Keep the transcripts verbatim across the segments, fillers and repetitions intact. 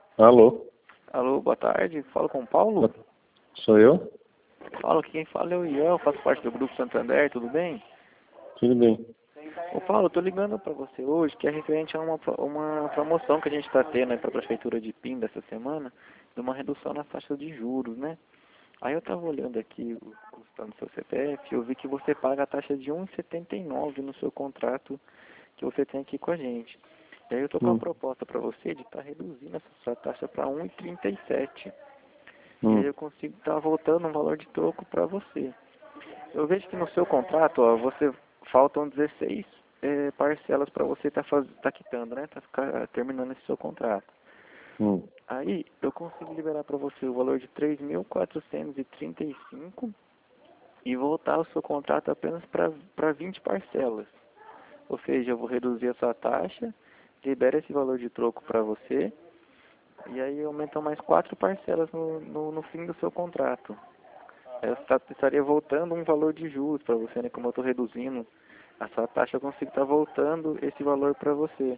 Alô? Alô, boa tarde. Falo com o Paulo? Sou eu? Falo que quem fala é o Ian, faço parte do Grupo Santander, tudo bem? Tudo bem. Ô Paulo, eu tô ligando para você hoje, que é referente a uma, pro- uma promoção que a gente está tendo aí para a Prefeitura de Pinda essa semana, de uma redução nas taxas de juros, né? Aí eu tava olhando aqui o custo no seu C P F e eu vi que você paga a taxa de um vírgula setenta e nove no seu contrato que você tem aqui com a gente. E aí eu tô com uma Hum, proposta para você de estar reduzindo essa sua taxa para um vírgula trinta e sete. E aí hum. eu consigo estar voltando um valor de troco para você. Eu vejo que no seu contrato, ó, você faltam dezesseis eh, parcelas para você estar tá tá quitando, né? Tá ficar- terminando esse seu contrato. Hum. Aí eu consigo liberar para você o valor de três mil quatrocentos e trinta e cinco e voltar o seu contrato apenas para vinte parcelas. Ou seja, eu vou reduzir a sua taxa, libera esse valor de troco para você e aí aumenta mais quatro parcelas no, no, no fim do seu contrato. Eu esta- estaria voltando um valor de juros para você, né? Como eu estou reduzindo a sua taxa, eu consigo estar voltando esse valor para você.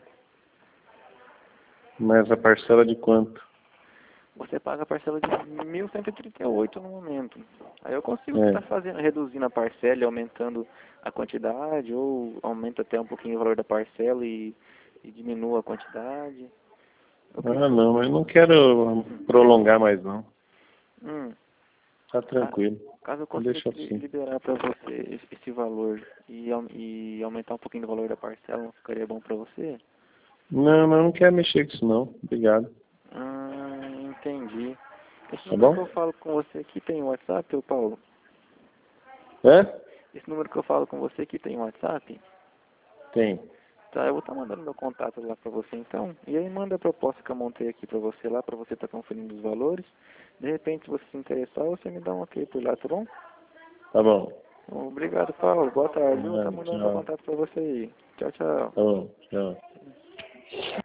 Mas a parcela de quanto? Você paga a parcela de mil cento e trinta e oito no momento. Aí eu consigo É. estar fazendo, reduzindo a parcela e aumentando a quantidade, ou aumenta até um pouquinho o valor da parcela e, e diminua a quantidade. O que que Ah, você... não, eu não quero prolongar mais não. Hum, Tá ca- tranquilo. caso eu consiga Deixa te li- assim. liberar para você esse, esse valor e, au- e aumentar um pouquinho o valor da parcela, não ficaria bom para você? Não, mas eu não quero mexer com isso não. Obrigado. Ah, entendi. Esse Tá número que eu bom? falo com você aqui tem WhatsApp, ô Paulo? É? Esse número que eu falo com você aqui tem WhatsApp? Tem. Tá, eu vou estar mandando meu contato lá pra você então. E aí manda a proposta que eu montei aqui pra você lá, pra você estar conferindo os valores. De repente, se você se interessar, você me dá um ok por lá, tá bom? Tá bom. Obrigado, Paulo. Boa tarde. Eu vou estar Ah, mandando meu tchau. contato pra você aí. Tchau, tchau. Tá bom. Tchau.